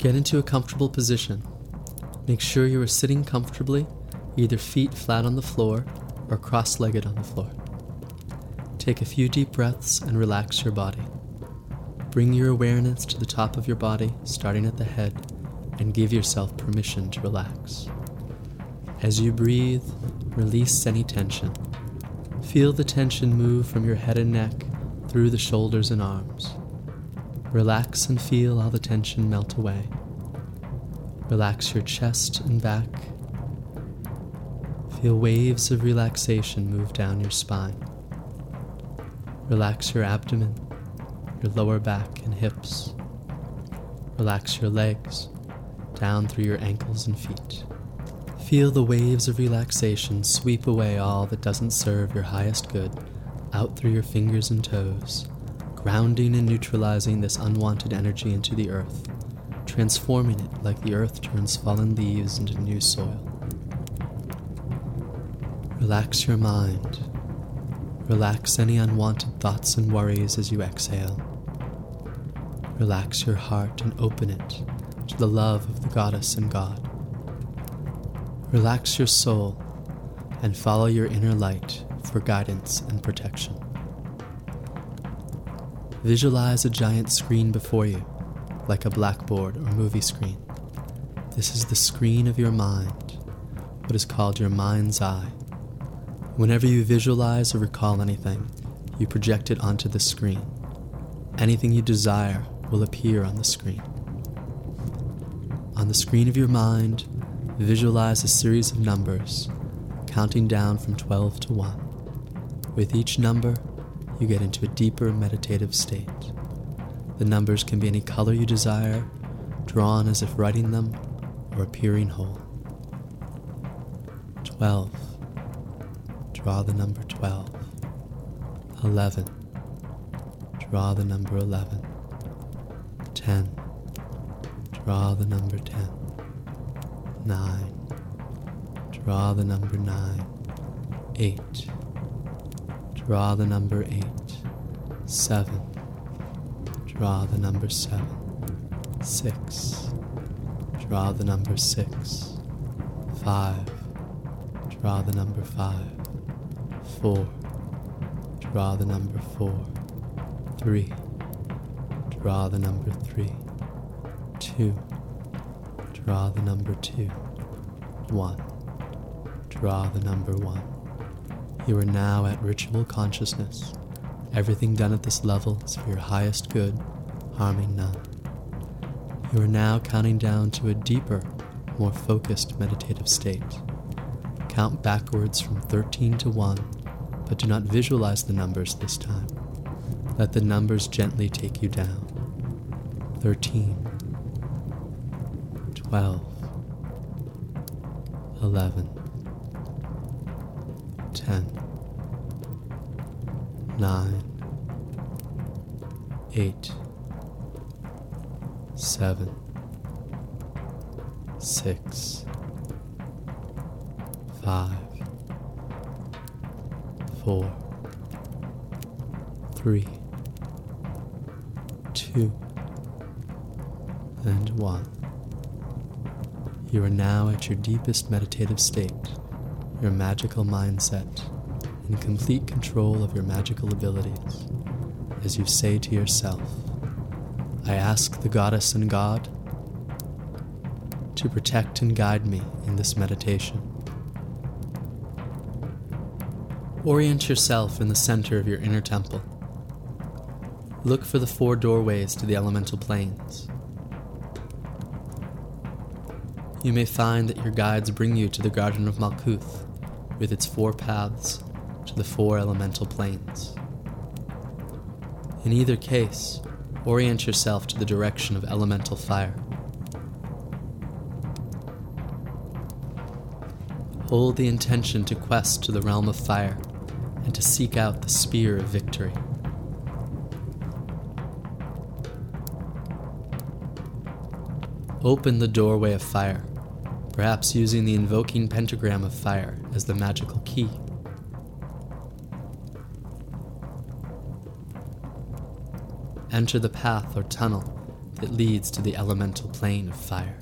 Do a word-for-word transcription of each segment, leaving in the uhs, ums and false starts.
Get into a comfortable position. Make sure you are sitting comfortably, either feet flat on the floor or cross-legged on the floor. Take a few deep breaths and relax your body. Bring your awareness to the top of your body, starting at the head, and give yourself permission to relax. As you breathe, release any tension. Feel the tension move from your head and neck through the shoulders and arms. Relax and feel all the tension melt away. Relax your chest and back. Feel waves of relaxation move down your spine. Relax your abdomen, your lower back and hips. Relax your legs, down through your ankles and feet. Feel the waves of relaxation sweep away all that doesn't serve your highest good, out through your fingers and toes, grounding and neutralizing this unwanted energy into the earth, transforming it like the earth turns fallen leaves into new soil. Relax your mind. Relax any unwanted thoughts and worries as you exhale. Relax your heart and open it to the love of the goddess and God. Relax your soul and follow your inner light for guidance and protection. Visualize a giant screen before you, like a blackboard or movie screen. This is the screen of your mind, what is called your mind's eye. Whenever you visualize or recall anything, you project it onto the screen. Anything you desire will appear on the screen. On the screen of your mind, visualize a series of numbers, counting down from twelve to one. With each number, you get into a deeper meditative state. The numbers can be any color you desire, drawn as if writing them, or appearing whole. twelve. Draw the number twelve. eleven. Draw the number eleven. ten. Draw the number ten. nine. Draw the number nine. eight. Draw the number eight. seven. Draw the number seven. six. Draw the number six. five. Draw the number five. four. Draw the number four. three. Draw the number three. two. Draw the number two. one. Draw the number one. You are now at ritual consciousness. Everything done at this level is for your highest good, harming none. You are now counting down to a deeper, more focused meditative state. Count backwards from thirteen to one, but do not visualize the numbers this time. Let the numbers gently take you down. thirteen. twelve. eleven. ten. nine. eight. seven. six. five. four. three. two. And one. You are now at your deepest meditative state, your magical mindset, in complete control of your magical abilities, as you say to yourself, I ask the goddess and God to protect and guide me in this meditation. Orient yourself in the center of your inner temple. Look for the four doorways to the elemental planes. You may find that your guides bring you to the Garden of Malkuth, with its four paths to the four elemental planes. In either case, orient yourself to the direction of elemental fire. Hold the intention to quest to the realm of fire and to seek out the spear of victory. Open the doorway of fire, perhaps using the invoking pentagram of fire as the magical key. Enter the path or tunnel that leads to the elemental plane of fire.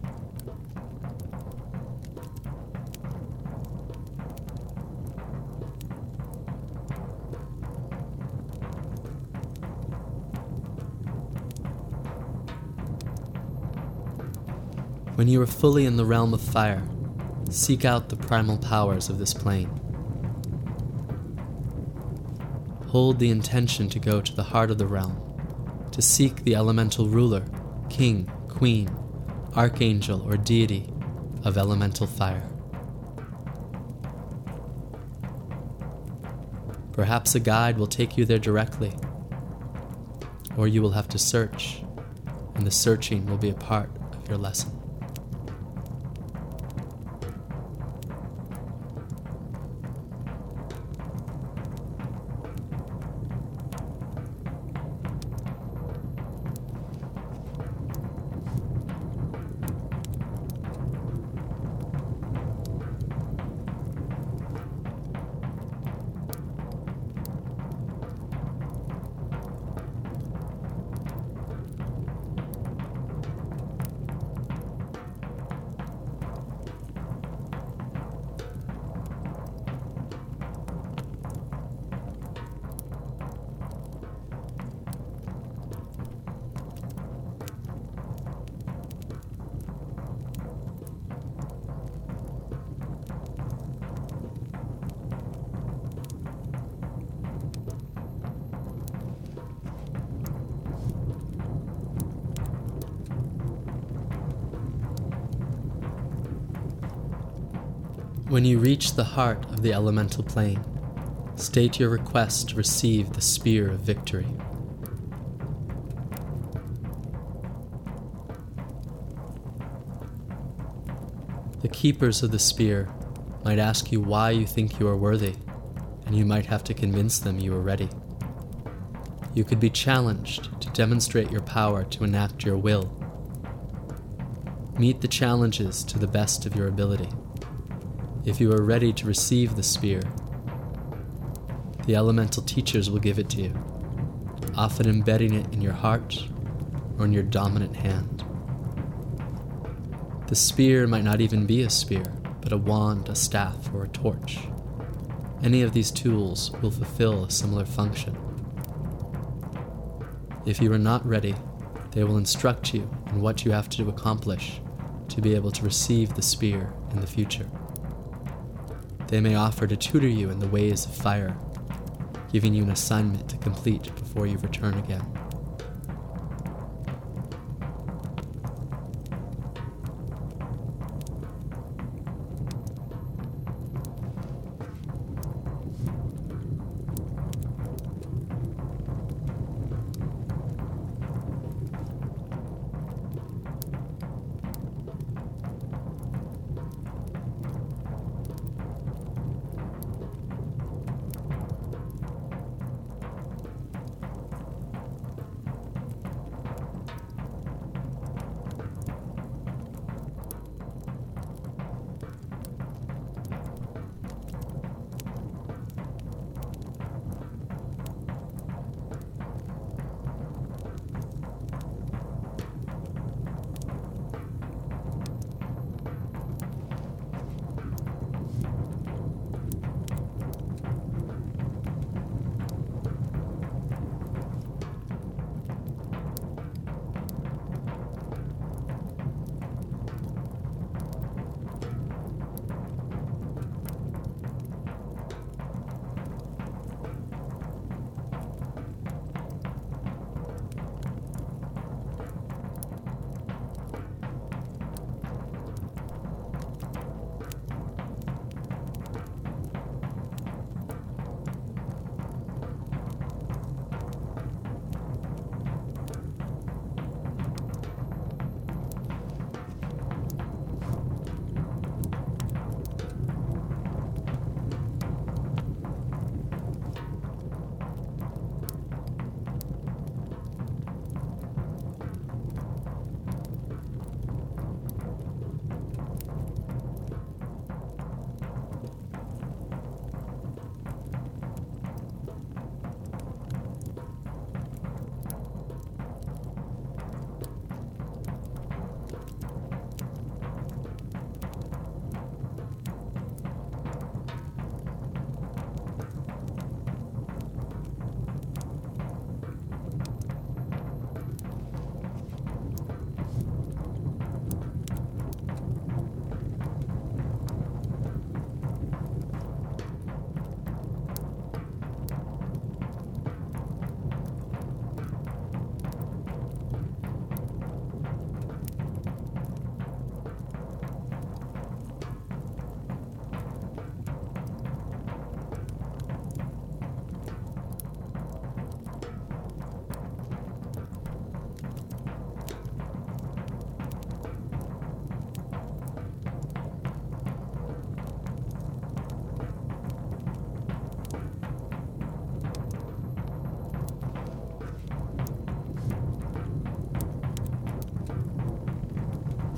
When you are fully in the realm of fire, seek out the primal powers of this plane. Hold the intention to go to the heart of the realm, to seek the elemental ruler, king, queen, archangel, or deity of elemental fire. Perhaps a guide will take you there directly, or you will have to search, and the searching will be a part of your lesson. When you reach the heart of the elemental plane, state your request to receive the Spear of Victory. The keepers of the spear might ask you why you think you are worthy, and you might have to convince them you are ready. You could be challenged to demonstrate your power to enact your will. Meet the challenges to the best of your ability. If you are ready to receive the spear, the elemental teachers will give it to you, often embedding it in your heart or in your dominant hand. The spear might not even be a spear, but a wand, a staff, or a torch. Any of these tools will fulfill a similar function. If you are not ready, they will instruct you in what you have to accomplish to be able to receive the spear in the future. They may offer to tutor you in the ways of fire, giving you an assignment to complete before you return again.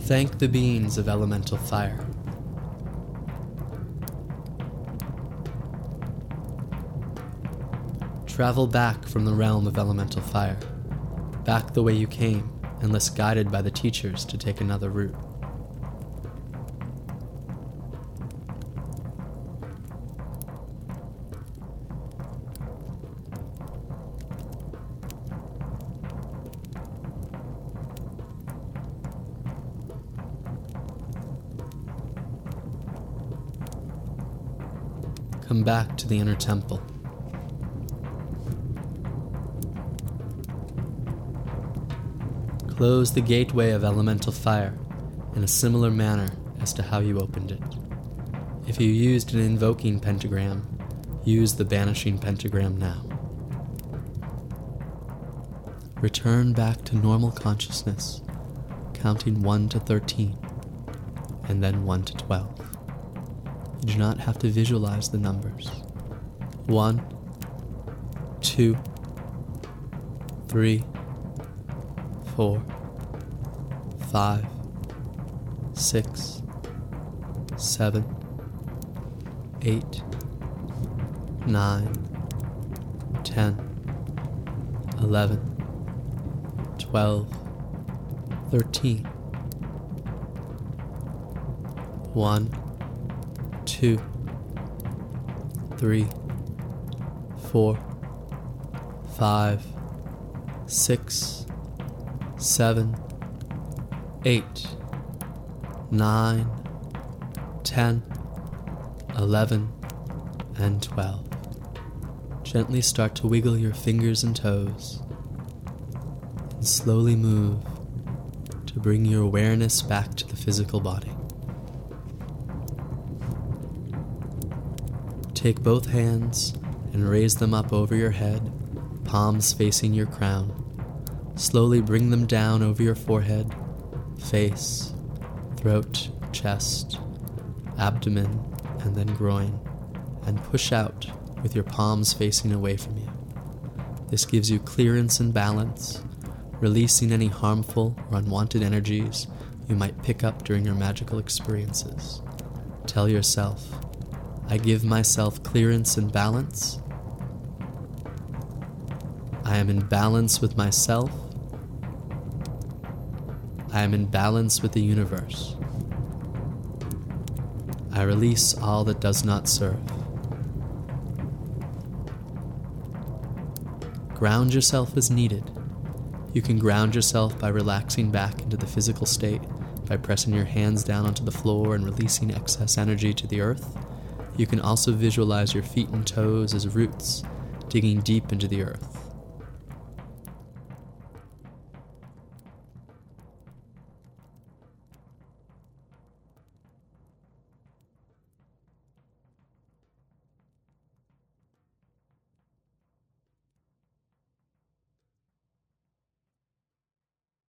Thank the beings of elemental fire. Travel back from the realm of elemental fire, back the way you came, unless guided by the teachers to take another route. Come back to the inner temple. Close the gateway of elemental fire in a similar manner as to how you opened it. If you used an invoking pentagram, use the banishing pentagram now. Return back to normal consciousness, counting one to thirteen, and then one to twelve. You do not have to visualize the numbers. One, two, three, four, five, six, seven, eight, nine, ten, eleven, twelve, thirteen. One, two, three, four, five, six, seven, eight, nine, ten, eleven, and twelve. Gently start to wiggle your fingers and toes, and slowly move to bring your awareness back to the physical body. Take both hands and raise them up over your head, palms facing your crown. Slowly bring them down over your forehead, face, throat, chest, abdomen, and then groin, and push out with your palms facing away from you. This gives you clearance and balance, releasing any harmful or unwanted energies you might pick up during your magical experiences. Tell yourself, I give myself clearance and balance. I am in balance with myself. I am in balance with the universe. I release all that does not serve. Ground yourself as needed. You can ground yourself by relaxing back into the physical state, by pressing your hands down onto the floor and releasing excess energy to the earth. You can also visualize your feet and toes as roots, digging deep into the earth.